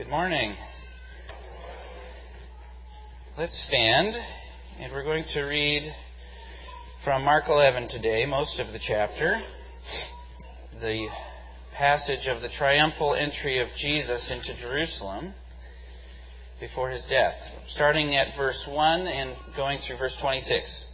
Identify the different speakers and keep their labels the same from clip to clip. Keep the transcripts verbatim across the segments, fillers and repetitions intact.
Speaker 1: Good morning. Let's stand, and we're going to read from Mark eleven today, most of the chapter, the passage of the triumphal entry of Jesus into Jerusalem before his death, starting at verse one and going through verse twenty-six.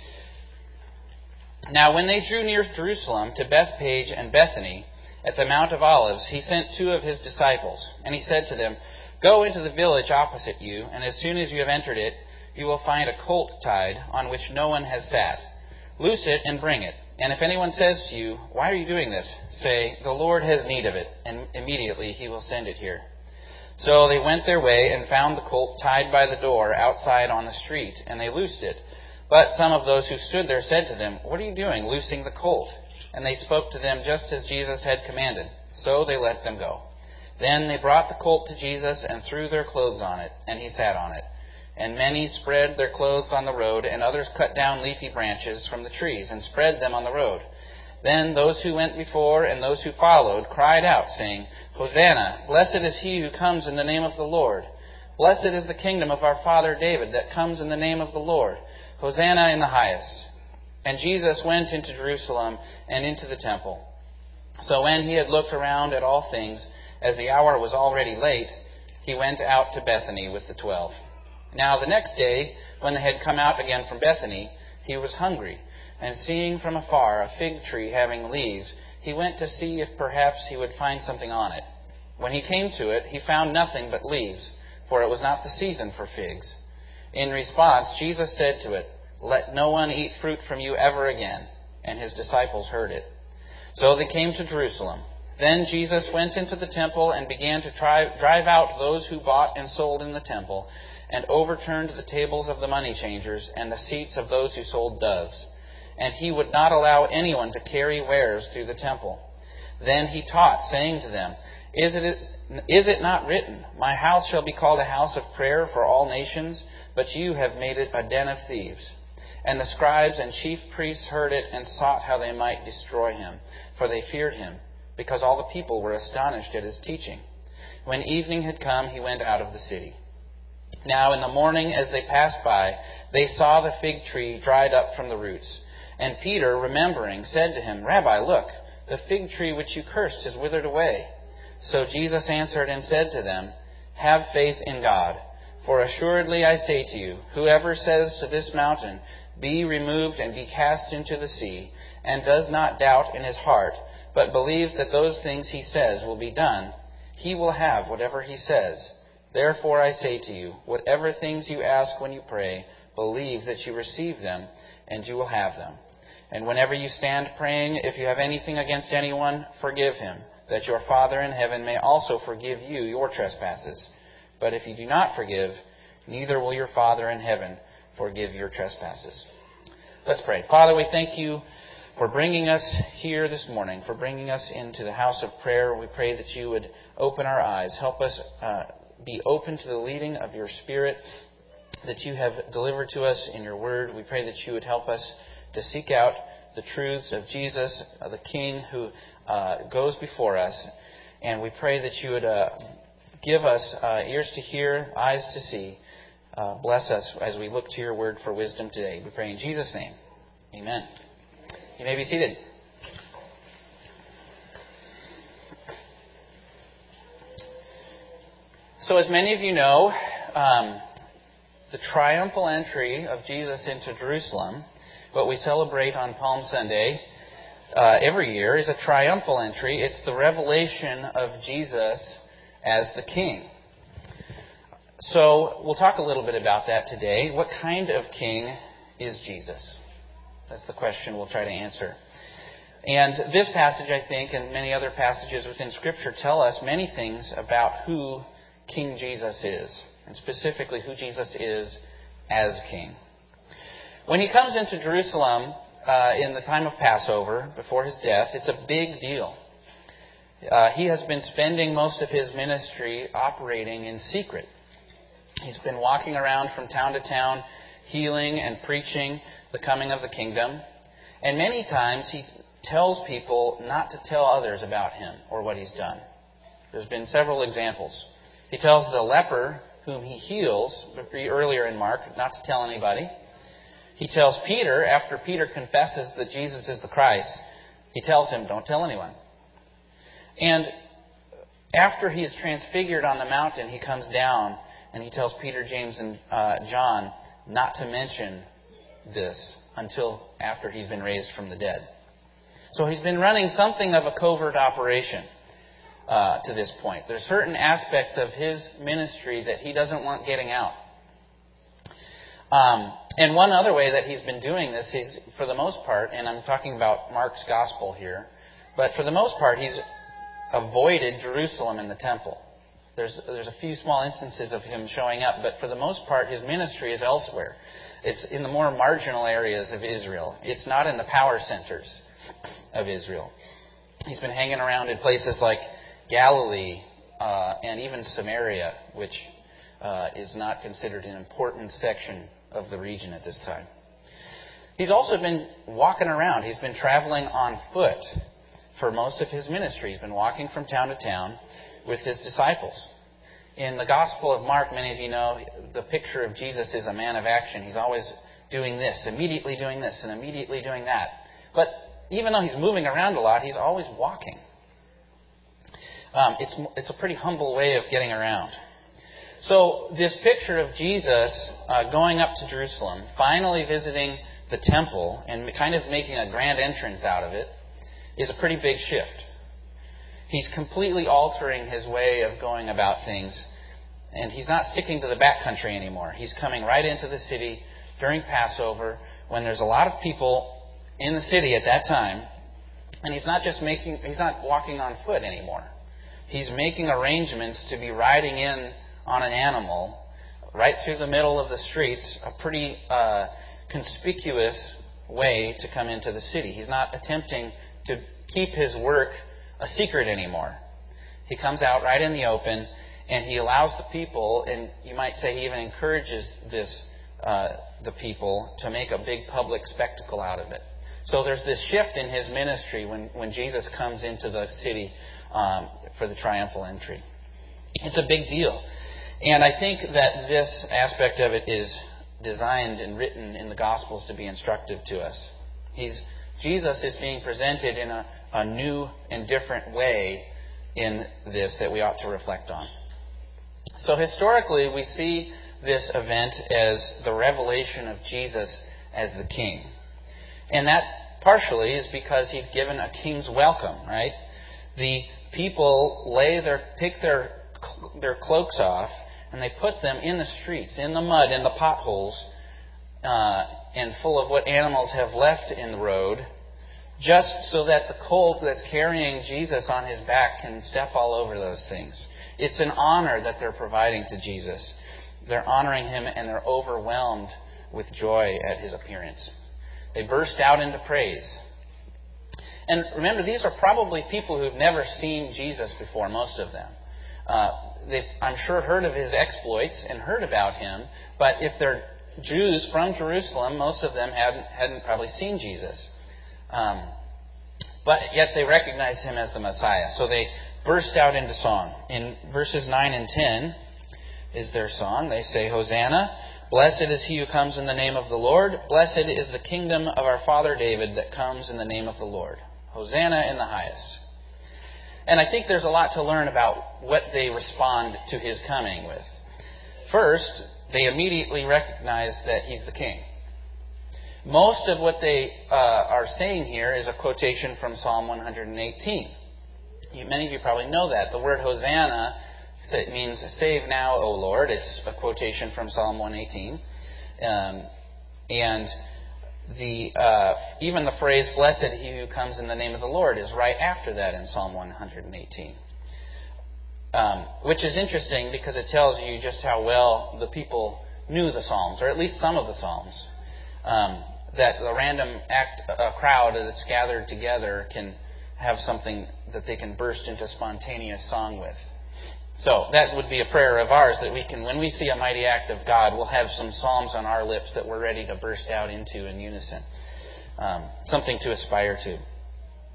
Speaker 1: Now when they drew near Jerusalem to Bethphage and Bethany, at the Mount of Olives, he sent two of his disciples, and he said to them, Go into the village opposite you, and as soon as you have entered it, you will find a colt tied, on which no one has sat. Loose it and bring it. And if anyone says to you, Why are you doing this? Say, The Lord has need of it, and immediately he will send it here. So they went their way and found the colt tied by the door outside on the street, and they loosed it. But some of those who stood there said to them, What are you doing, loosing the colt? And they spoke to them just as Jesus had commanded. So they let them go. Then they brought the colt to Jesus and threw their clothes on it, and he sat on it. And many spread their clothes on the road, and others cut down leafy branches from the trees and spread them on the road. Then those who went before and those who followed cried out, saying, Hosanna! Blessed is he who comes in the name of the Lord. Blessed is the kingdom of our father David that comes in the name of the Lord. Hosanna in the highest. And Jesus went into Jerusalem and into the temple. So when he had looked around at all things, as the hour was already late, he went out to Bethany with the twelve. Now the next day, when they had come out again from Bethany, he was hungry. And seeing from afar a fig tree having leaves, he went to see if perhaps he would find something on it. When he came to it, he found nothing but leaves, for it was not the season for figs. In response, Jesus said to it, Let no one eat fruit from you ever again. And his disciples heard it. So they came to Jerusalem. Then Jesus went into the temple and began to try, drive out those who bought and sold in the temple, and overturned the tables of the money changers and the seats of those who sold doves. And he would not allow anyone to carry wares through the temple. Then he taught, saying to them, Is it, is it not written, My house shall be called a house of prayer for all nations, but you have made it a den of thieves? And the scribes and chief priests heard it and sought how they might destroy him, for they feared him, because all the people were astonished at his teaching. When evening had come, he went out of the city. Now in the morning, as they passed by, they saw the fig tree dried up from the roots. And Peter, remembering, said to him, Rabbi, look, the fig tree which you cursed has withered away. So Jesus answered and said to them, Have faith in God. For assuredly I say to you, whoever says to this mountain, Be removed and be cast into the sea, and does not doubt in his heart, but believes that those things he says will be done, he will have whatever he says. Therefore I say to you, whatever things you ask when you pray, believe that you receive them, and you will have them. And whenever you stand praying, if you have anything against anyone, forgive him, that your Father in heaven may also forgive you your trespasses. But if you do not forgive, neither will your Father in heaven forgive your trespasses. Let's pray. Father, we thank you for bringing us here this morning, for bringing us into the house of prayer. We pray that you would open our eyes, help us uh, be open to the leading of your Spirit that you have delivered to us in your word. We pray that you would help us to seek out the truths of Jesus, uh, the King who uh, goes before us. And we pray that you would uh, give us uh, ears to hear, eyes to see. Uh, bless us as we look to your word for wisdom today. We pray in Jesus' name. Amen. You may be seated. So as many of you know, um, the triumphal entry of Jesus into Jerusalem, what we celebrate on Palm Sunday uh, every year, is a triumphal entry. It's the revelation of Jesus as the King. So we'll talk a little bit about that today. What kind of king is Jesus? That's the question we'll try to answer. And this passage, I think, and many other passages within Scripture tell us many things about who King Jesus is, and specifically who Jesus is as King. When he comes into Jerusalem uh, in the time of Passover, before his death, it's a big deal. Uh, he has been spending most of his ministry operating in secret. He's been walking around from town to town, healing and preaching the coming of the kingdom. And many times he tells people not to tell others about him or what he's done. There's been several examples He tells the leper whom he heals earlier in Mark not to tell anybody. He tells Peter, after Peter confesses that Jesus is the Christ, he tells him, don't tell anyone. And after he is transfigured on the mountain, he comes down and he tells Peter, James, and uh, John not to mention this until after he's been raised from the dead. So he's been running something of a covert operation uh, to this point. There's certain aspects of his ministry that he doesn't want getting out. Um, and one other way that he's been doing this is, for the most part, and I'm talking about Mark's gospel here, but for the most part, he's avoided Jerusalem and the temple. There's there's a few small instances of him showing up, but for the most part, his ministry is elsewhere. It's in the more marginal areas of Israel. It's not in the power centers of Israel. He's been hanging around in places like Galilee uh, and even Samaria, which uh, is not considered an important section of the region at this time. He's also been walking around. He's been traveling on foot for most of his ministry. He's been walking from town to town with his disciples. In the Gospel of Mark, many of you know, the picture of Jesus is a man of action. He's always doing this, immediately doing this, and immediately doing that. But even though he's moving around a lot, he's always walking. Um, it's it's a pretty humble way of getting around. So this picture of Jesus uh, going up to Jerusalem, finally visiting the temple, and kind of making a grand entrance out of it, is a pretty big shift. He's completely altering his way of going about things, and he's not sticking to the backcountry anymore. He's coming right into the city during Passover, when there's a lot of people in the city at that time, and he's not just making, he's not walking on foot anymore. He's making arrangements to be riding in on an animal right through the middle of the streets, a pretty uh, conspicuous way to come into the city. He's not attempting to keep his work a secret anymore. He comes out right in the open, and he allows the people, and you might say he even encourages this uh, the people to make a big public spectacle out of it. So there's this shift in his ministry when, when Jesus comes into the city um, for the triumphal entry. It's a big deal. And I think that this aspect of it is designed and written in the Gospels to be instructive to us. He's Jesus is being presented in a, a new and different way in this that we ought to reflect on. So historically, we see this event as the revelation of Jesus as the King. And that partially is because he's given a king's welcome, right? The people lay their take their their cloaks off, and they put them in the streets, in the mud, in the potholes, uh, and full of what animals have left in the road, just so that the colt that's carrying Jesus on his back can step all over those things. It's an honor that they're providing to Jesus. They're honoring him, and they're overwhelmed with joy at his appearance. They burst out into praise. And remember, these are probably people who've never seen Jesus before, most of them. Uh, they've, I'm sure, heard of his exploits and heard about him, but if they're Jews from Jerusalem, most of them hadn't, hadn't probably seen Jesus. Um, but yet they recognize him as the Messiah. So they burst out into song. In verses nine and ten is their song. They say, Hosanna, blessed is he who comes in the name of the Lord. Blessed is the kingdom of our father David that comes in the name of the Lord. Hosanna in the highest. And I think there's a lot to learn about what they respond to his coming with. First, they immediately recognize that he's the king. Most of what they uh, are saying here is a quotation from Psalm one eighteen. You, many of you probably know that. The word Hosanna it means save now, O Lord. It's a quotation from Psalm one eighteen. Um, and the uh, even the phrase, blessed he who comes in the name of the Lord, is right after that in Psalm one eighteen. Um, which is interesting because it tells you just how well the people knew the Psalms, or at least some of the Psalms. Um, that a random act, a crowd that's gathered together can have something that they can burst into spontaneous song with. So that would be a prayer of ours, that we can, when we see a mighty act of God, we'll have some psalms on our lips that we're ready to burst out into in unison. Um, something to aspire to.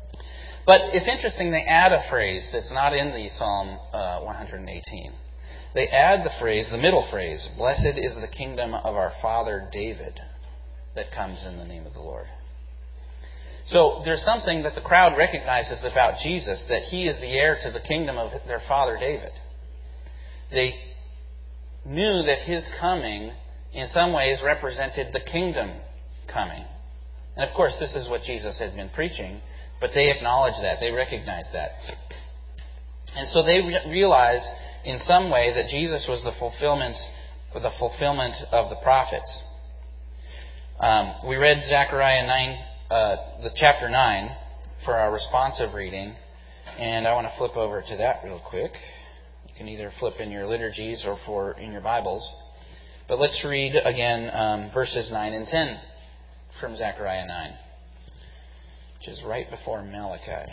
Speaker 1: But it's interesting, they add a phrase that's not in the Psalm uh, one eighteen. they add the phrase, the middle phrase, "Blessed is the kingdom of our father David that comes in the name of the Lord." So there's something that the crowd recognizes about Jesus, that he is the heir to the kingdom of their father David. They knew that his coming in some ways represented the kingdom coming. And of course, this is what Jesus had been preaching, but they acknowledge that. They recognize that. And so they re- realize in some way that Jesus was the fulfillment, the fulfillment of the prophets. Um, we read Zechariah nine, uh, the chapter nine, for our responsive reading, and I want to flip over to that real quick. You can either flip in your liturgies or for in your Bibles. But let's read again um, verses nine and ten from Zechariah nine, which is right before Malachi.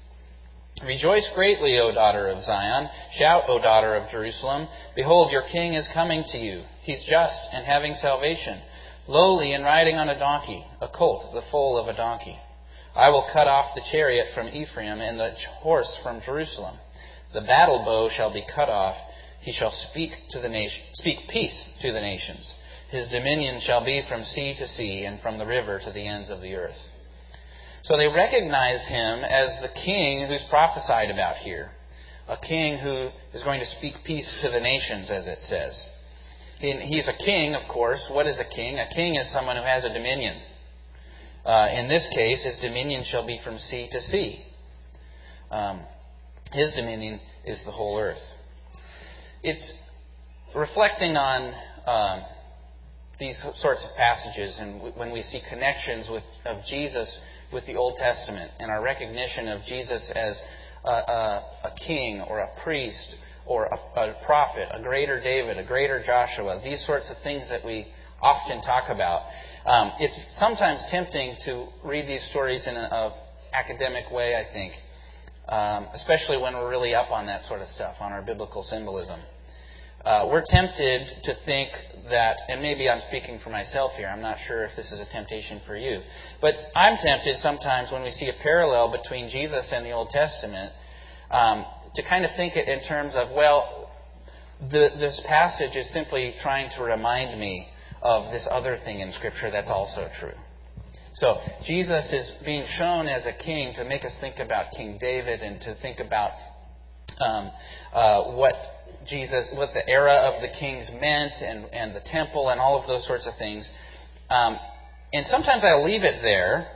Speaker 1: "Rejoice greatly, O daughter of Zion. Shout, O daughter of Jerusalem. Behold, your king is coming to you. He's just and having salvation, lowly and riding on a donkey, a colt, the foal of a donkey. I will cut off the chariot from Ephraim and the horse from Jerusalem. The battle bow shall be cut off. He shall speak to the nation, speak peace to the nations. His dominion shall be from sea to sea and from the river to the ends of the earth." So they recognize him as the king who's prophesied about here. A king who is going to speak peace to the nations, as it says. He's a king, of course. What is a king? A king is someone who has a dominion. Uh, in this case, his dominion shall be from sea to sea. Um, his dominion is the whole earth. It's reflecting on um, these sorts of passages, and when we see connections with of Jesus with the Old Testament, and our recognition of Jesus as a, a, a king or a priest or a, a prophet, a greater David, a greater Joshua, these sorts of things that we often talk about. Um, it's sometimes tempting to read these stories in an academic way, I think, um, especially when we're really up on that sort of stuff, on our biblical symbolism. Uh, we're tempted to think that, and maybe I'm speaking for myself here, I'm not sure if this is a temptation for you, but I'm tempted sometimes when we see a parallel between Jesus and the Old Testament um, to kind of think it in terms of, well, the, this passage is simply trying to remind me of this other thing in Scripture that's also true. So Jesus is being shown as a king to make us think about King David and to think about um, uh, what Jesus, what the era of the kings meant, and, and the temple, and all of those sorts of things. Um, and sometimes I leave it there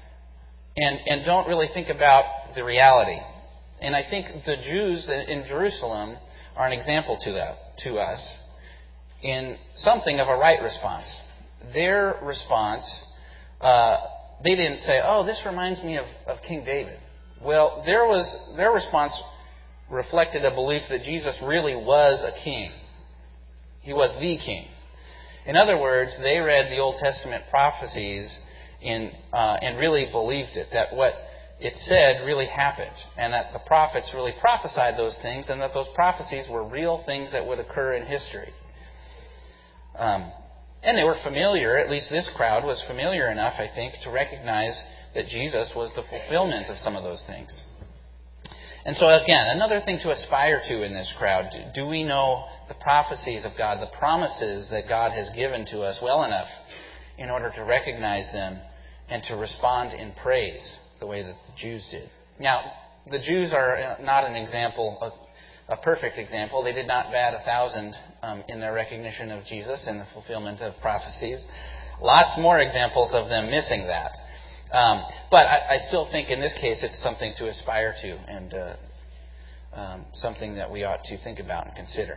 Speaker 1: and, and don't really think about the reality. And I think the Jews in Jerusalem are an example to that, to us in something of a right response. Their response, uh, they didn't say, "Oh, this reminds me of, of King David." Well, there was their response reflected a belief that Jesus really was a king. He was the king. In other words, they read the Old Testament prophecies in, uh, and really believed it, that what it said really happened, and that the prophets really prophesied those things, and that those prophecies were real things that would occur in history. Um, and they were familiar, at least this crowd was familiar enough, I think, to recognize that Jesus was the fulfillment of some of those things. And so again, another thing to aspire to in this crowd, do we know the prophecies of God, the promises that God has given to us well enough in order to recognize them and to respond in praise the way that the Jews did? Now, the Jews are not an example, a, a perfect example. They did not bat a thousand um, in their recognition of Jesus and the fulfillment of prophecies. Lots more examples of them missing that. Um, but I, I still think in this case it's something to aspire to, and uh, um, something that we ought to think about and consider.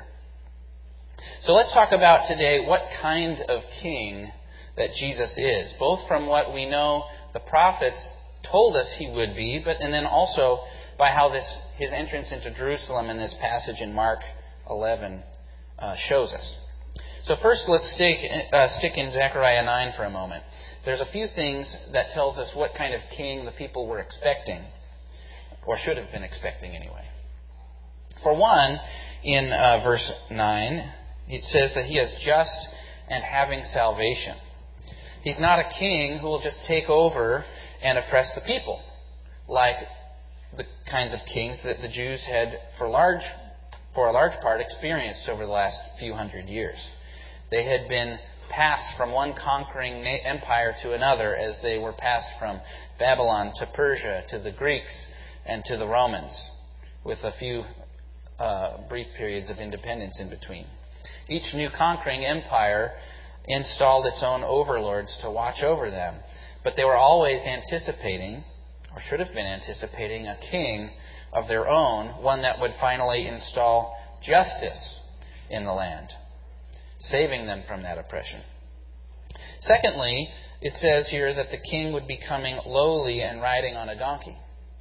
Speaker 1: So let's talk about today what kind of king that Jesus is, both from what we know the prophets told us he would be, but and then also by how this his entrance into Jerusalem in this passage in Mark eleven uh, shows us. So first, let's stick, uh, stick in Zechariah nine for a moment. There's a few things that tells us what kind of king the people were expecting, or should have been expecting anyway. For one, in uh, verse nine, it says that he is just and having salvation. He's not a king who will just take over and oppress the people, like the kinds of kings that the Jews had for large for a large part, experienced over the last few hundred years. They had been passed from one conquering empire to another as they were passed from Babylon to Persia to the Greeks and to the Romans, with a few uh, brief periods of independence in between. Each new conquering empire installed its own overlords to watch over them, but they were always anticipating, or should have been anticipating, a king of their own, one that would finally install justice in the land, saving them from that oppression. Secondly, it says here that the king would be coming lowly and riding on a donkey.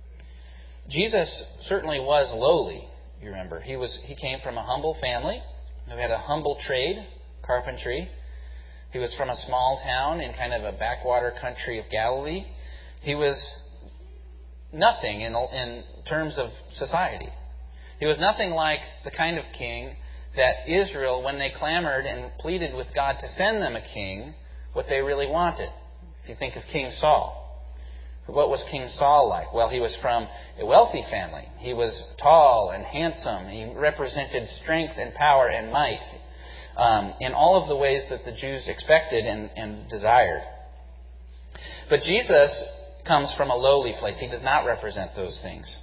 Speaker 1: Jesus certainly was lowly, you remember. He was he came from a humble family who had a humble trade, carpentry. He was from a small town in kind of a backwater country of Galilee. He was nothing in, in terms of society. He was nothing like the kind of king that Israel, when they clamored and pleaded with God to send them a king, what they really wanted. If you think of King Saul. What was King Saul like? Well, he was from a wealthy family. He was tall and handsome. He represented strength and power and might um, in all of the ways that the Jews expected and, and desired. But Jesus comes from a lowly place. He does not represent those things.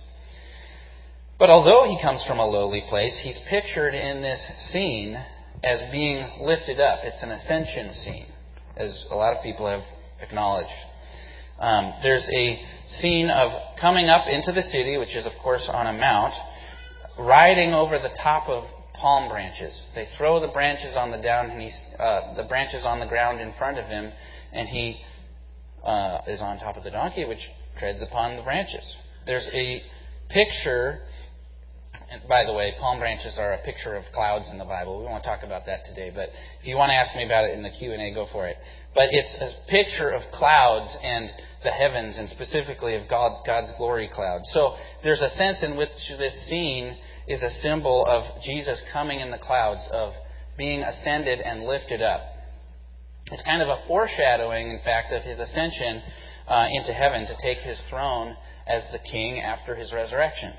Speaker 1: But although he comes from a lowly place, he's pictured in this scene as being lifted up. It's an ascension scene, as a lot of people have acknowledged. Um, there's a scene of coming up into the city, which is, of course, on a mount, riding over the top of palm branches. They throw the branches on the down, and he's, uh, the branches on the ground in front of him, and he uh, is on top of the donkey, which treads upon the branches. There's a picture. And by the way, palm branches are a picture of clouds in the Bible. We won't talk about that today, but if you want to ask me about it in the Q and A, go for it. But it's a picture of clouds and the heavens, and specifically of God, God's glory cloud. So there's a sense in which this scene is a symbol of Jesus coming in the clouds, of being ascended and lifted up. It's kind of a foreshadowing, in fact, of his ascension uh, into heaven to take his throne as the king after his resurrection.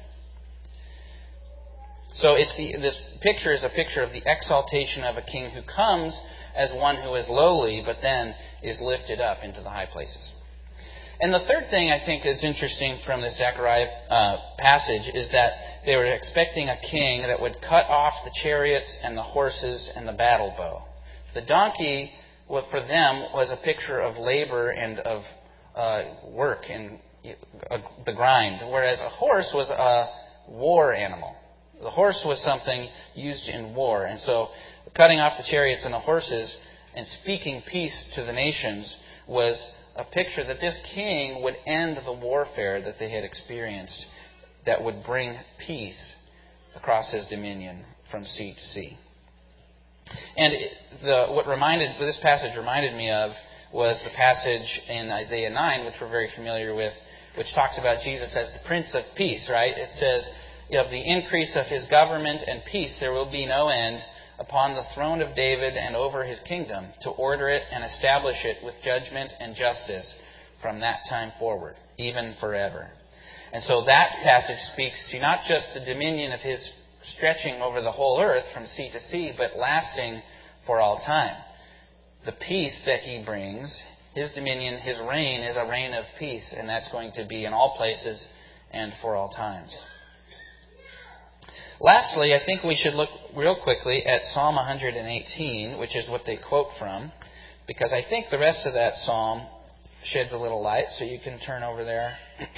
Speaker 1: So it's the, this picture is a picture of the exaltation of a king who comes as one who is lowly, but then is lifted up into the high places. And the third thing I think is interesting from this Zechariah uh, passage is that they were expecting a king that would cut off the chariots and the horses and the battle bow. The donkey, well, for them, was a picture of labor and of uh, work and uh, the grind, whereas a horse was a war animal. The horse was something used in war. And so cutting off the chariots and the horses and speaking peace to the nations was a picture that this king would end the warfare that they had experienced, that would bring peace across his dominion from sea to sea. And the, what reminded this passage reminded me of was the passage in Isaiah nine, which we're very familiar with, which talks about Jesus as the Prince of Peace, right? It says, of the increase of his government and peace there will be no end upon the throne of David and over his kingdom, to order it and establish it with judgment and justice from that time forward, even forever. And so that passage speaks to not just the dominion of his stretching over the whole earth from sea to sea, but lasting for all time. The peace that he brings, his dominion, his reign is a reign of peace, and that's going to be in all places and for all times. Lastly, I think we should look real quickly at Psalm one eighteen, which is what they quote from, because I think the rest of that psalm sheds a little light, so you can turn over there.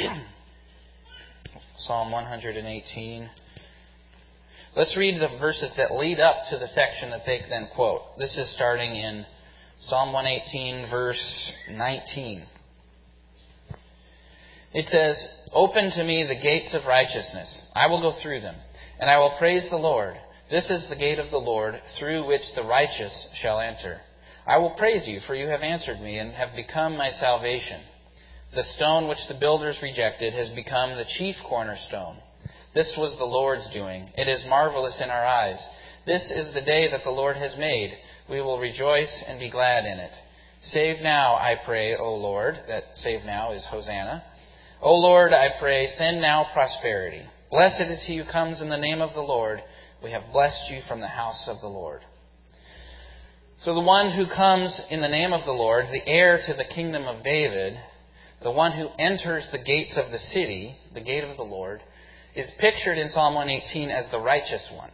Speaker 1: Psalm one eighteen. Let's read the verses that lead up to the section that they then quote. This is starting in Psalm one eighteen, verse nineteen. It says, "Open to me the gates of righteousness. I will go through them, and I will praise the Lord. This is the gate of the Lord, through which the righteous shall enter. I will praise you, for you have answered me, and have become my salvation. The stone which the builders rejected has become the chief cornerstone. This was the Lord's doing. It is marvelous in our eyes. This is the day that the Lord has made. We will rejoice and be glad in it. Save now, I pray, O Lord." That save now is Hosanna. "O Lord, I pray, send now prosperity. Blessed is he who comes in the name of the Lord. We have blessed you from the house of the Lord. So the one who comes in the name of the Lord, the heir to the kingdom of David, the one who enters the gates of the city, the gate of the Lord, is pictured in Psalm one eighteen as the righteous one.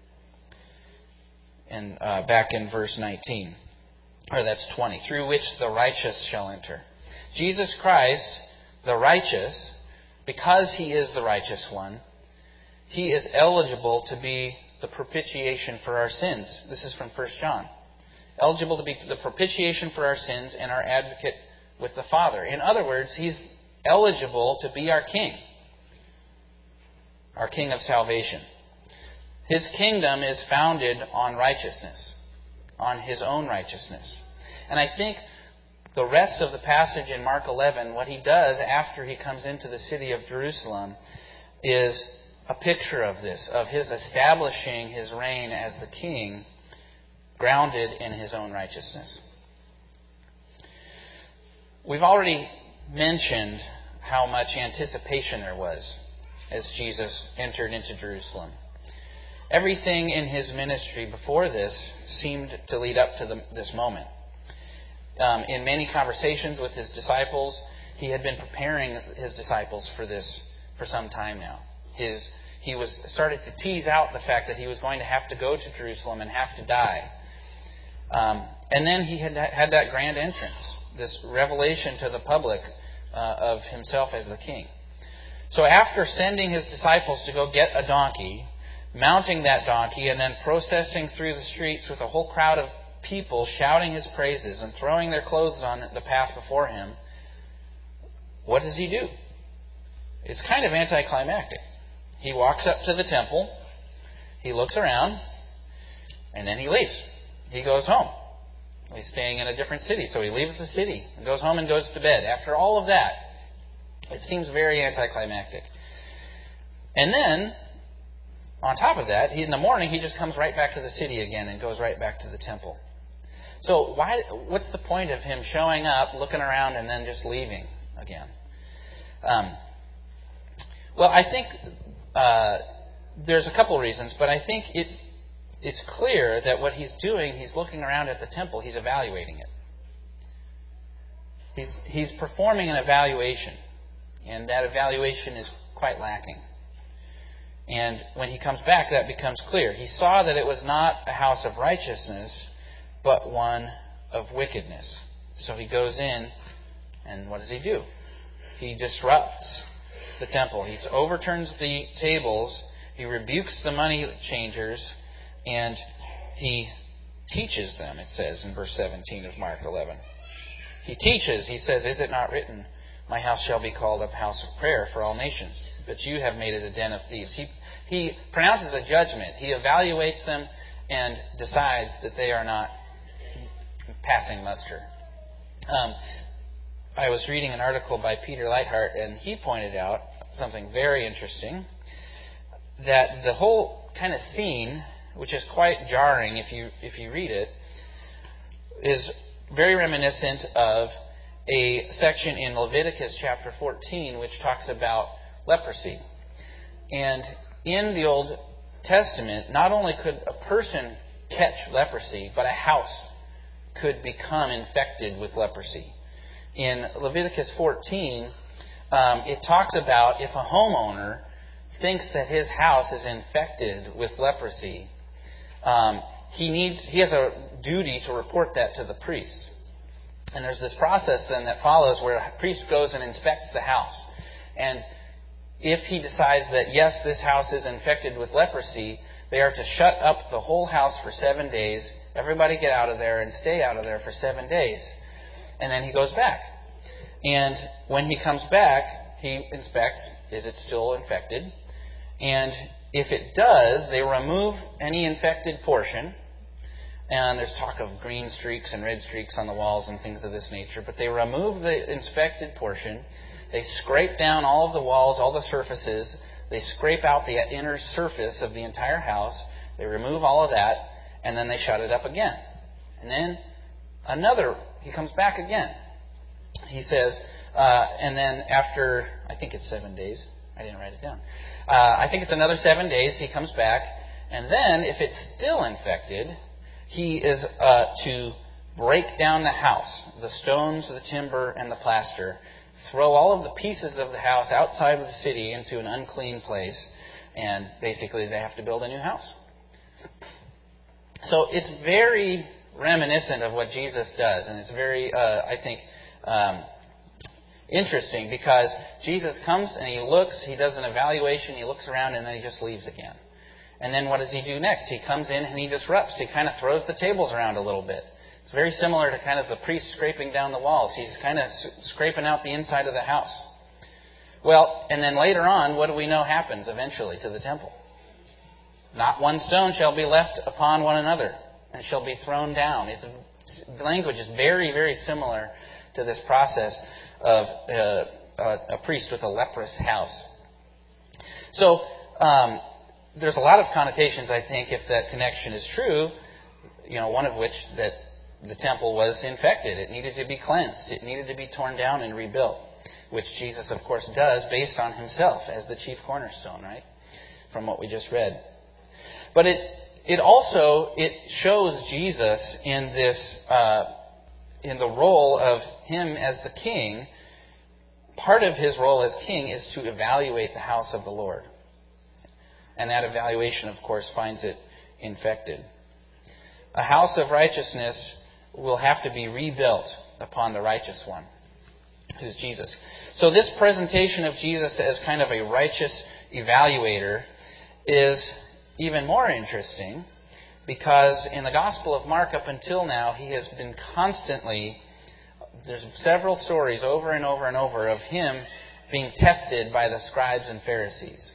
Speaker 1: And uh, back in verse nineteen, or that's twenty, through which the righteous shall enter. Jesus Christ, the righteous, because He is the righteous one, He is eligible to be the propitiation for our sins. This is from First John. Eligible to be the propitiation for our sins and our advocate with the Father. In other words, He's eligible to be our King. Our King of salvation. His kingdom is founded on righteousness. On His own righteousness. And I think the rest of the passage in Mark eleven, what He does after He comes into the city of Jerusalem, is a picture of this, of His establishing His reign as the King, grounded in His own righteousness. We've already mentioned how much anticipation there was as Jesus entered into Jerusalem. Everything in His ministry before this seemed to lead up to the, this moment. Um, in many conversations with His disciples, He had been preparing His disciples for this for some time now. His, he was started to tease out the fact that He was going to have to go to Jerusalem and have to die. Um, and then He had had that grand entrance, this revelation to the public uh, of Himself as the King. So after sending His disciples to go get a donkey, mounting that donkey, and then processing through the streets with a whole crowd of people shouting His praises and throwing their clothes on the path before Him, what does He do? It's kind of anticlimactic. He walks up to the temple, He looks around, and then He leaves. He goes home. He's staying in a different city, so He leaves the city and goes home and goes to bed. After all of that, it seems very anticlimactic. And then, on top of that, he, in the morning, He just comes right back to the city again and goes right back to the temple. So why? What's the point of Him showing up, looking around, and then just leaving again? Um, well, I think uh, there's a couple reasons, but I think it it's clear that what He's doing, He's looking around at the temple, He's evaluating it. He's He's performing an evaluation, and that evaluation is quite lacking. And when He comes back, that becomes clear. He saw that it was not a house of righteousness, but one of wickedness. So He goes in, and what does He do? He disrupts the temple. He overturns the tables. He rebukes the money changers, and He teaches them, it says in verse seventeen of Mark eleven. He teaches, He says, "Is it not written, my house shall be called a house of prayer for all nations, but you have made it a den of thieves." He, he pronounces a judgment. He evaluates them and decides that they are not passing muster. Um, I was reading an article by Peter Leithart, and he pointed out something very interesting, that the whole kind of scene, which is quite jarring if you if you read it, is very reminiscent of a section in Leviticus chapter fourteen, which talks about leprosy. And in the Old Testament, not only could a person catch leprosy, but a house could become infected with leprosy. In Leviticus fourteen, um, it talks about if a homeowner thinks that his house is infected with leprosy, um, he needs he has a duty to report that to the priest. And there's this process then that follows where a priest goes and inspects the house. And if he decides that, yes, this house is infected with leprosy, they are to shut up the whole house for seven days. Everybody get out of there and stay out of there for seven days. And then he goes back. And when he comes back, he inspects, is it still infected? And if it does, they remove any infected portion. And there's talk of green streaks and red streaks on the walls and things of this nature. But they remove the infected portion. They scrape down all of the walls, all the surfaces. They scrape out the inner surface of the entire house. They remove all of that. And then they shut it up again. And then another, he comes back again. He says, uh, and then after, I think it's seven days. I didn't write it down. Uh, I think it's another seven days. He comes back. And then, if it's still infected, he is uh, to break down the house, the stones, the timber, and the plaster, throw all of the pieces of the house outside of the city into an unclean place, and basically they have to build a new house. So it's very reminiscent of what Jesus does, and it's very, uh, I think, um, interesting, because Jesus comes and he looks, he does an evaluation, he looks around, and then he just leaves again. And then what does he do next? He comes in and he disrupts. He kind of throws the tables around a little bit. It's very similar to kind of the priest scraping down the walls. He's kind of scraping out the inside of the house. Well, and then later on, what do we know happens eventually to the temple? Not one stone shall be left upon one another, and shall be thrown down. It's, the language is very, very similar to this process of uh, a, a priest with a leprous house. So um, there's a lot of connotations, I think, if that connection is true. You know, one of which that the temple was infected. It needed to be cleansed. It needed to be torn down and rebuilt, which Jesus, of course, does based on himself as the chief cornerstone, right? From what we just read. But it it also it shows Jesus in this uh, in the role of him as the king. Part of his role as king is to evaluate the house of the Lord, and that evaluation, of course, finds it infected. A house of righteousness will have to be rebuilt upon the righteous one, who's Jesus. So this presentation of Jesus as kind of a righteous evaluator is even more interesting, because in the Gospel of Mark up until now, he has been constantly, there's several stories over and over and over of him being tested by the scribes and Pharisees.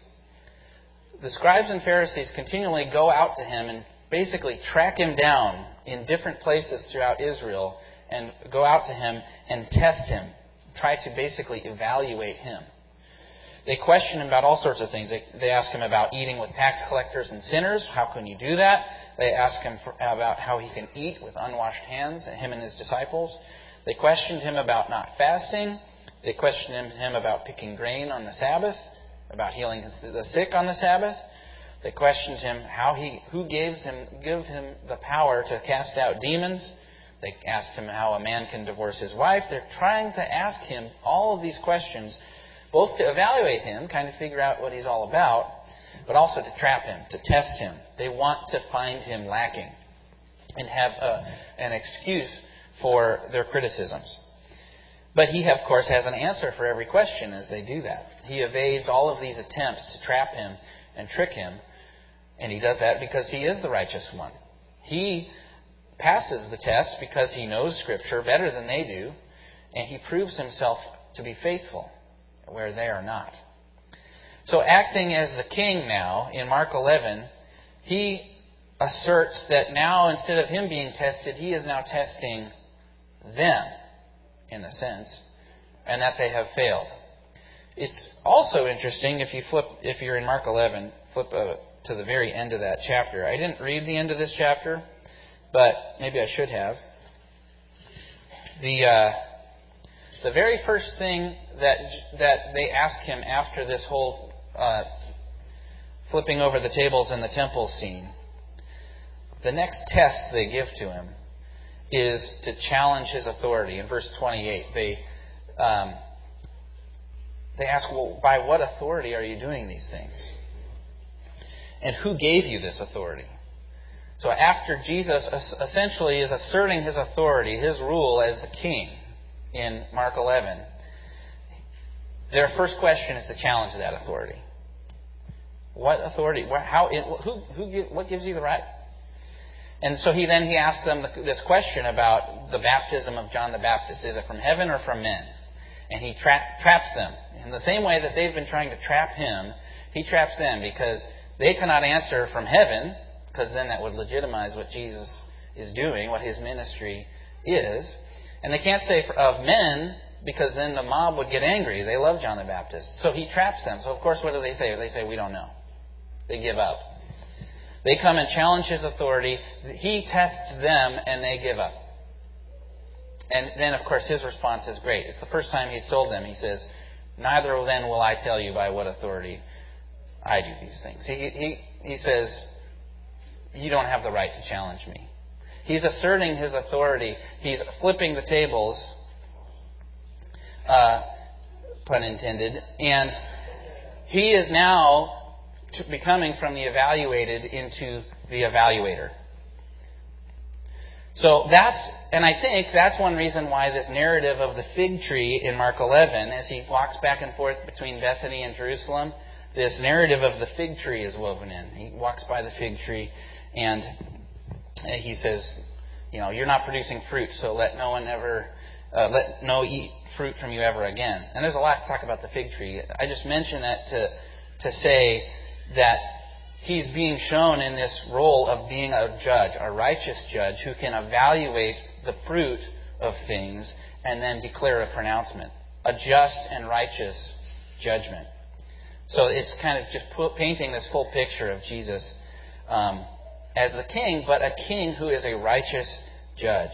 Speaker 1: The scribes and Pharisees continually go out to him and basically track him down in different places throughout Israel and go out to him and test him, try to basically evaluate him. They question him about all sorts of things. They, they ask him about eating with tax collectors and sinners. How can you do that? They ask him for, about how he can eat with unwashed hands, him and his disciples. They questioned him about not fasting. They questioned him about picking grain on the Sabbath, about healing the sick on the Sabbath. They questioned him how he, who gives him, give him the power to cast out demons. They asked him how a man can divorce his wife. They're trying to ask him all of these questions, both to evaluate him, kind of figure out what he's all about, but also to trap him, to test him. They want to find him lacking and have a, an excuse for their criticisms. But he, of course, has an answer for every question as they do that. He evades all of these attempts to trap him and trick him, and he does that because he is the righteous one. He passes the test because he knows Scripture better than they do, and he proves himself to be faithful where they are not. So acting as the king now, in Mark eleven, he asserts that now, instead of him being tested, he is now testing them, in a sense, and that they have failed. It's also interesting, if you flip, if you're in Mark eleven, flip uh, to the very end of that chapter. I didn't read the end of this chapter, but maybe I should have. The uh, the very first thing that that they ask him after this whole uh, flipping over the tables in the temple scene, the next test they give to him is to challenge his authority. In verse twenty-eight, they um, they ask, well, by what authority are you doing these things? And who gave you this authority? So after Jesus essentially is asserting his authority, his rule as the king in Mark eleven, their first question is to challenge that authority. What authority? How? Who? Who? What gives you the right? And so he then he asks them this question about the baptism of John the Baptist. Is it from heaven or from men? And he tra- traps them. In the same way that they've been trying to trap him, he traps them because they cannot answer from heaven, because then that would legitimize what Jesus is doing, what his ministry is. And they can't say of men, because then the mob would get angry. They love John the Baptist. So he traps them. So of course, what do they say? They say, we don't know. They give up. They come and challenge his authority. He tests them and they give up. And then, of course, his response is great. It's the first time he's told them. He says, neither then will I tell you by what authority I do these things. He, he, he says, you don't have the right to challenge me. He's asserting his authority. He's flipping the tables, uh, pun intended, and he is now becoming from the evaluated into the evaluator. So that's, and I think that's one reason why this narrative of the fig tree in Mark eleven, as he walks back and forth between Bethany and Jerusalem, this narrative of the fig tree is woven in. He walks by the fig tree and he says, you know, you're not producing fruit, so let no one ever, uh, let no eat fruit from you ever again. And there's a lot to talk about the fig tree. I just mention that to to say that he's being shown in this role of being a judge, a righteous judge who can evaluate the fruit of things and then declare a pronouncement, a just and righteous judgment. So it's kind of just painting this full picture of Jesus um, as the king, but a king who is a righteous judge.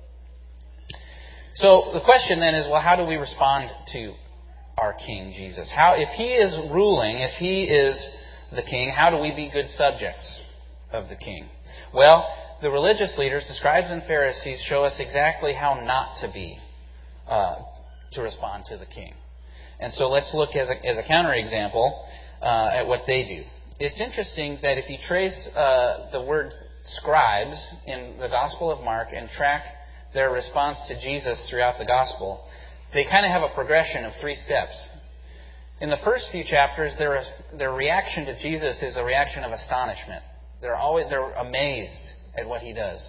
Speaker 1: So the question then is, well, how do we respond to our King Jesus? How, if he is ruling, if he is the king, how do we be good subjects of the king? Well, the religious leaders, the scribes and Pharisees, show us exactly how not to be, uh, to respond to the king. And so let's look as a, as a counterexample uh, at what they do. It's interesting that if you trace uh, the word scribes in the Gospel of Mark and track their response to Jesus throughout the Gospel, they kind of have a progression of three steps. In the first few chapters, their their reaction to Jesus is a reaction of astonishment. They're always they're amazed at what he does.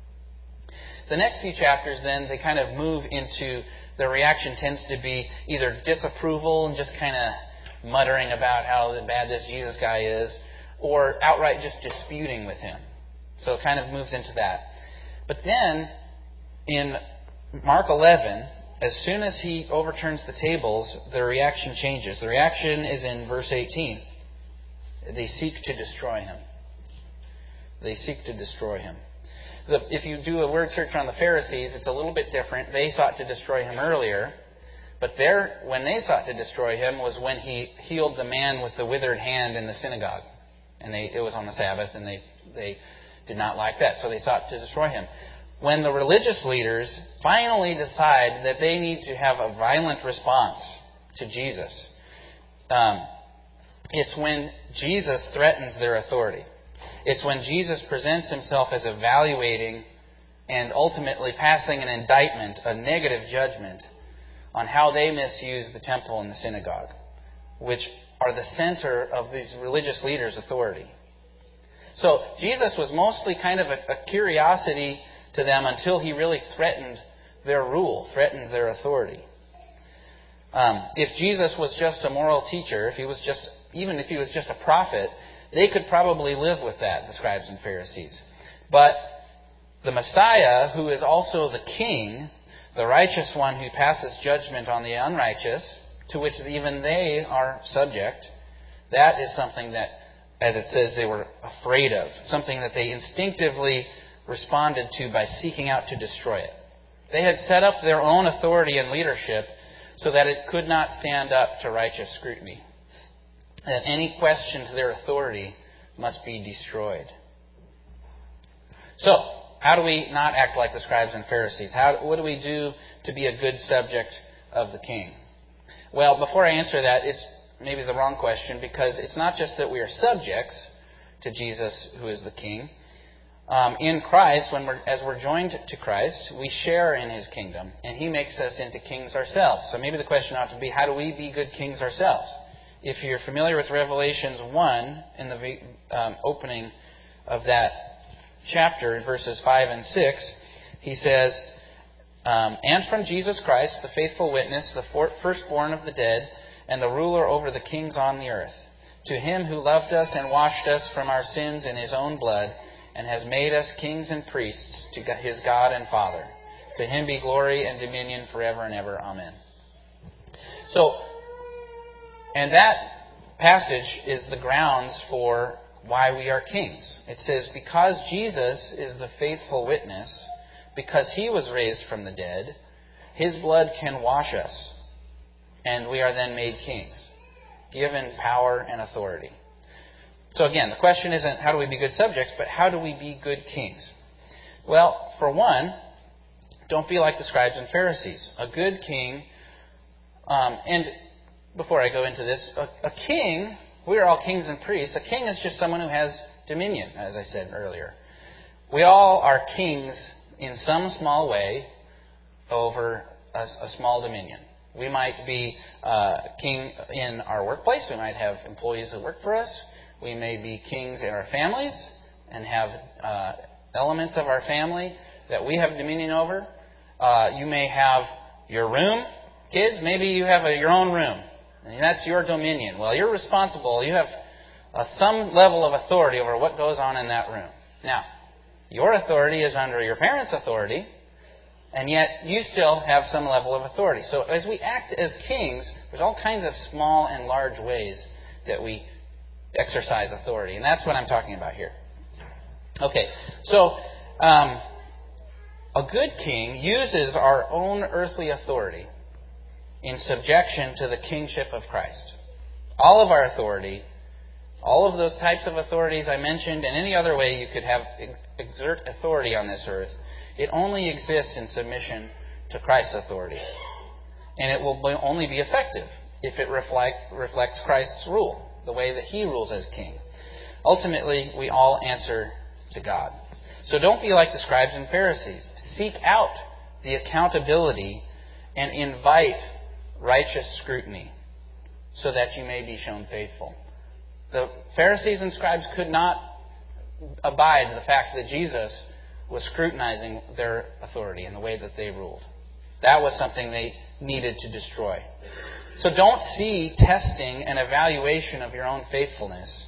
Speaker 1: The next few chapters, then, they kind of move into their reaction tends to be either disapproval and just kind of muttering about how bad this Jesus guy is, or outright just disputing with him. So it kind of moves into that. But then, in Mark eleven, as soon as he overturns the tables, the reaction changes. The reaction is in verse eighteen. They seek to destroy him. They seek to destroy him. The, if you do a word search on the Pharisees, it's a little bit different. They sought to destroy him earlier. But there, when they sought to destroy him was when he healed the man with the withered hand in the synagogue. And they, it was on the Sabbath, and they, they did not like that. So they sought to destroy him. When the religious leaders finally decide that they need to have a violent response to Jesus, um, it's when Jesus threatens their authority. It's when Jesus presents himself as evaluating and ultimately passing an indictment, a negative judgment, on how they misuse the temple and the synagogue, which are the center of these religious leaders' authority. So Jesus was mostly kind of a, a curiosity to them until he really threatened their rule, threatened their authority. Um, if Jesus was just a moral teacher, if he was just, even if he was just a prophet, they could probably live with that, the scribes and Pharisees. But the Messiah, who is also the king, the righteous one who passes judgment on the unrighteous, to which even they are subject, that is something that, as it says, they were afraid of. Something that they instinctively responded to by seeking out to destroy it. They had set up their own authority and leadership so that it could not stand up to righteous scrutiny. That any question to their authority must be destroyed. So, how do we not act like the scribes and Pharisees? How, what do we do to be a good subject of the king? Well, before I answer that, it's maybe the wrong question, because it's not just that we are subjects to Jesus, who is the king. Um, in Christ, when we're, as we're joined to Christ, we share in his kingdom, and he makes us into kings ourselves. So maybe the question ought to be, how do we be good kings ourselves? If you're familiar with Revelations one, in the um, opening of that chapter, in verses five and six, he says, um, and from Jesus Christ, the faithful witness, the for- firstborn of the dead, and the ruler over the kings on the earth, to him who loved us and washed us from our sins in his own blood, and has made us kings and priests to his God and Father. To him be glory and dominion forever and ever. Amen. So, and that passage is the grounds for why we are kings. It says, because Jesus is the faithful witness, because he was raised from the dead, his blood can wash us, and we are then made kings, given power and authority. So again, the question isn't how do we be good subjects, but how do we be good kings? Well, for one, don't be like the scribes and Pharisees. A good king, um, and before I go into this, a, a king, we are all kings and priests. A king is just someone who has dominion, as I said earlier. We all are kings in some small way over a, a small dominion. We might be uh, king in our workplace. We might have employees that work for us. We may be kings in our families and have uh, elements of our family that we have dominion over. Uh, you may have your room. Kids, maybe you have a, your own room. And that's your dominion. Well, you're responsible. You have uh, some level of authority over what goes on in that room. Now, your authority is under your parents' authority, and yet you still have some level of authority. So as we act as kings, there's all kinds of small and large ways that we exercise authority. And that's what I'm talking about here. Okay, so um, a good king uses our own earthly authority in subjection to the kingship of Christ. All of our authority, all of those types of authorities I mentioned, and any other way you could have exert authority on this earth, it only exists in submission to Christ's authority. And it will only be effective if it reflect, reflects Christ's rule, the way that He rules as king. Ultimately, we all answer to God. So don't be like the scribes and Pharisees. Seek out the accountability and invite righteous scrutiny so that you may be shown faithful. The Pharisees and scribes could not abide the fact that Jesus was scrutinizing their authority and the way that they ruled. That was something they needed to destroy. So don't see testing and evaluation of your own faithfulness,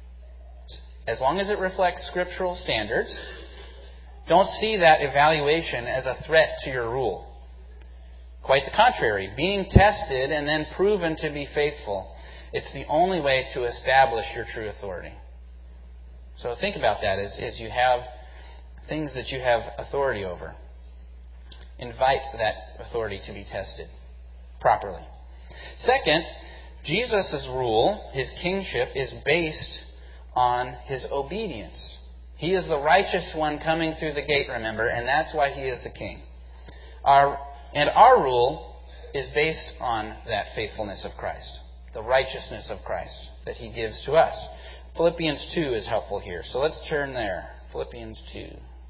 Speaker 1: as long as it reflects scriptural standards, don't see that evaluation as a threat to your rule. Quite the contrary. Being tested and then proven to be faithful, it's the only way to establish your true authority. So think about that as, as you have things that you have authority over. Invite that authority to be tested properly. Second, Jesus' rule, His kingship, is based on His obedience. He is the righteous one coming through the gate, remember, and that's why He is the king. Our, and our rule is based on that faithfulness of Christ, the righteousness of Christ that He gives to us. Philippians two is helpful here. So let's turn there. Philippians two.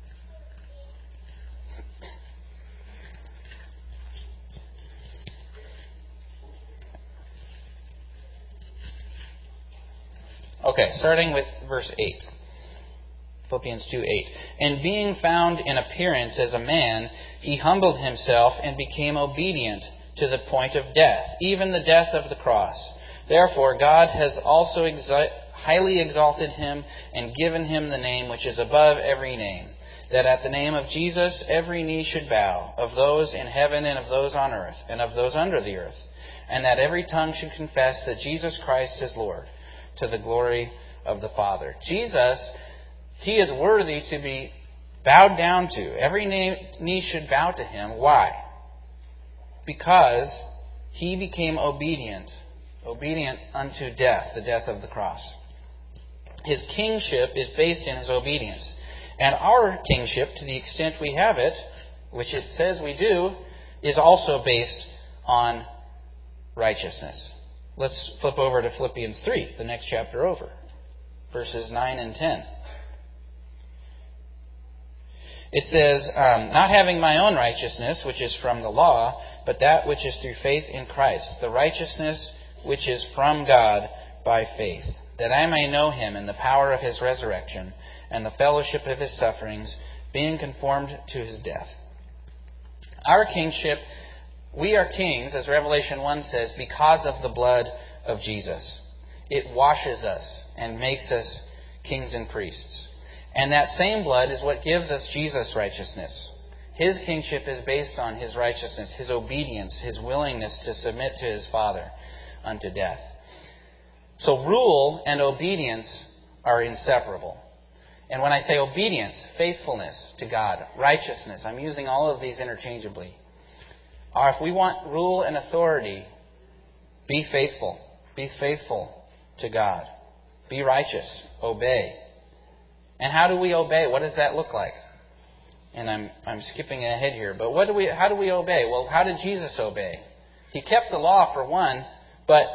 Speaker 1: Okay, starting with verse eight. Philippians two eight. And being found in appearance as a man, He humbled Himself and became obedient to the point of death, even the death of the cross. Therefore God has also exi- highly exalted Him and given Him the name which is above every name, that at the name of Jesus every knee should bow, of those in heaven and of those on earth and of those under the earth, and that every tongue should confess that Jesus Christ is Lord, to the glory of the Father. Jesus, He is worthy to be bowed down to. Every knee should bow to Him. Why? Because He became obedient, obedient unto death, the death of the cross. His kingship is based in His obedience. And our kingship, to the extent we have it, which it says we do, is also based on righteousness. Let's flip over to Philippians three, the next chapter over, verses nine and ten. It says, um, not having my own righteousness, which is from the law, but that which is through faith in Christ, the righteousness which is from God by faith, that I may know Him in the power of His resurrection and the fellowship of His sufferings, being conformed to His death. Our kingship, we are kings, as Revelation one says, because of the blood of Jesus. It washes us and makes us kings and priests. And that same blood is what gives us Jesus' righteousness. His kingship is based on His righteousness, His obedience, His willingness to submit to His Father unto death. So rule and obedience are inseparable. And when I say obedience, faithfulness to God, righteousness, I'm using all of these interchangeably. Or if we want rule and authority, be faithful. Be faithful to God. Be righteous. Obey. And how do we obey? What does that look like? And I'm I'm skipping ahead here. But what do we? How do we obey? Well, how did Jesus obey? He kept the law for one, but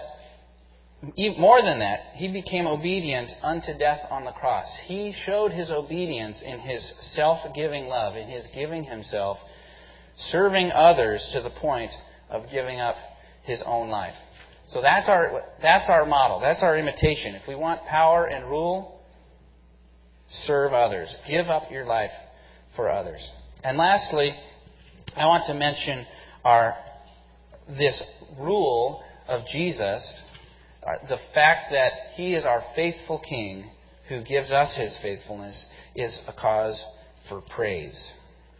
Speaker 1: more than that, He became obedient unto death on the cross. He showed His obedience in His self-giving love, in His giving Himself, serving others to the point of giving up His own life. So that's our that's our model. That's our imitation. If we want power and rule, serve others. Give up your life for others. And lastly, I want to mention our this rule of Jesus. The fact that He is our faithful King who gives us His faithfulness is a cause for praise.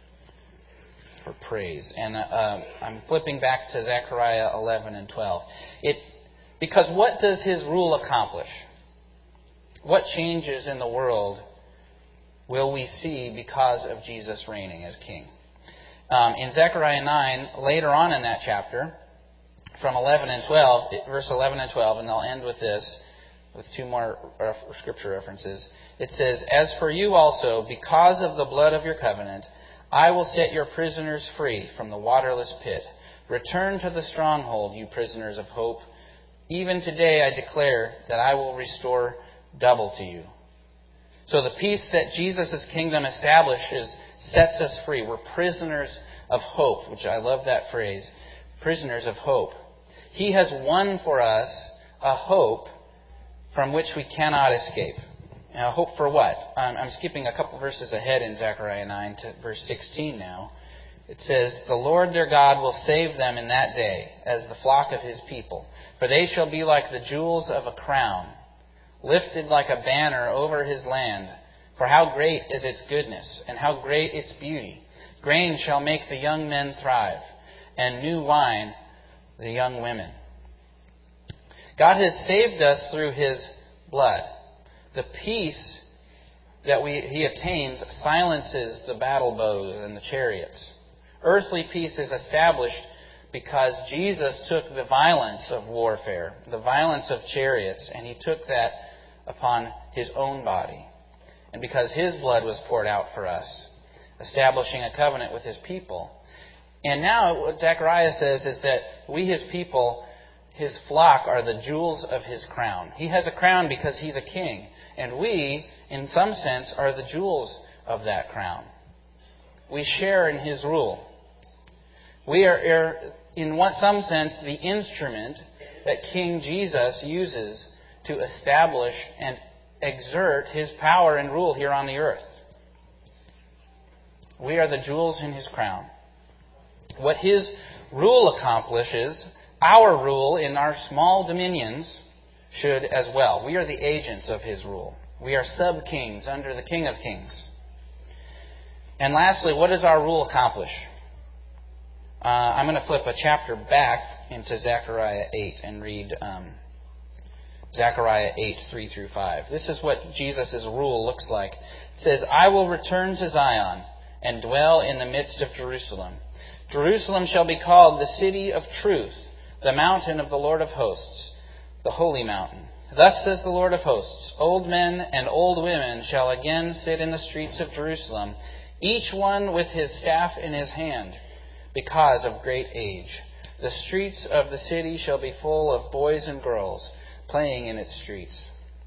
Speaker 1: For praise. And uh, I'm flipping back to Zechariah eleven and twelve. It, because what does His rule accomplish? What changes in the world will we see because of Jesus reigning as King? Um, in Zechariah nine, later on in that chapter, from eleven and twelve, verse eleven and twelve, and I'll end with this, with two more scripture references. It says, "As for you also, because of the blood of your covenant, I will set your prisoners free from the waterless pit. Return to the stronghold, you prisoners of hope. Even today I declare that I will restore double to you." So the peace that Jesus' kingdom establishes sets us free. We're prisoners of hope, which I love that phrase. Prisoners of hope. He has won for us a hope from which we cannot escape. Now, hope for what? Um, I'm skipping a couple verses ahead in Zechariah nine to verse sixteen now. It says, "The Lord their God will save them in that day as the flock of His people. For they shall be like the jewels of a crown, lifted like a banner over His land. For how great is its goodness, and how great its beauty. Grain shall make the young men thrive, and new wine the young women." God has saved us through His blood. The peace that we, He attains silences the battle bows and the chariots. Earthly peace is established because Jesus took the violence of warfare, the violence of chariots, and He took that upon His own body. And because His blood was poured out for us, establishing a covenant with His people. And now what Zechariah says is that we, His people, His flock, are the jewels of His crown. He has a crown because He's a king. And we, in some sense, are the jewels of that crown. We share in His rule. We are, in some sense, the instrument that King Jesus uses to establish and exert His power and rule here on the earth. We are the jewels in His crown. What His rule accomplishes, our rule in our small dominions should as well. We are the agents of His rule. We are sub-kings under the King of Kings. And lastly, what does our rule accomplish? Uh, I'm going to flip a chapter back into Zechariah eight and read um, Zechariah eight, three through five. This is what Jesus' rule looks like. It says, "I will return to Zion and dwell in the midst of Jerusalem. Jerusalem shall be called the city of truth, the mountain of the Lord of hosts, the holy mountain. Thus says the Lord of hosts, old men and old women shall again sit in the streets of Jerusalem, each one with his staff in his hand, because of great age. The streets of the city shall be full of boys and girls, playing in its streets."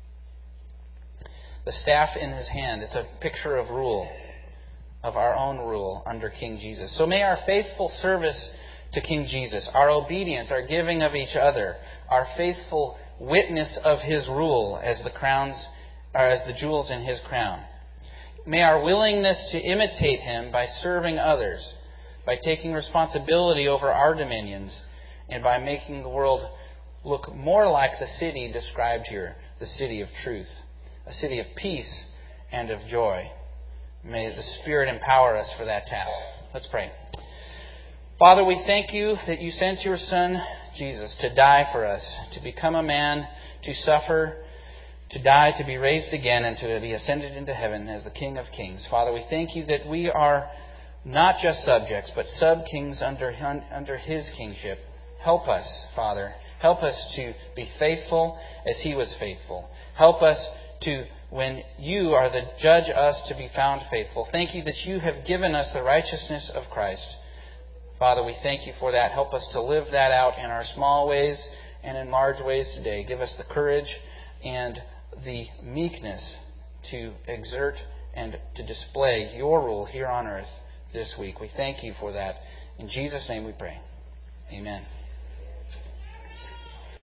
Speaker 1: The staff in his hand, it's a picture of rule, of our own rule under King Jesus. So may our faithful service to King Jesus, our obedience, our giving of each other, our faithful witness of His rule as the crowns, or as the jewels in His crown. May our willingness to imitate Him by serving others, by taking responsibility over our dominions, and by making the world look more like the city described here, the city of truth, a city of peace and of joy. May the Spirit empower us for that task. Let's pray. Father, we thank You that You sent Your Son, Jesus, to die for us, to become a man, to suffer, to die, to be raised again, and to be ascended into heaven as the King of Kings. Father, we thank You that we are not just subjects, but sub-kings under, under His kingship. Help us, Father. Help us to be faithful as He was faithful. Help us to, when you are the judge us, to be found faithful. Thank you that you have given us the righteousness of Christ. Father, we thank you for that. Help us to live that out in our small ways and in large ways today. Give us the courage and the meekness to exert and to display your rule here on earth this week. We thank you for that. In Jesus' name we pray. Amen.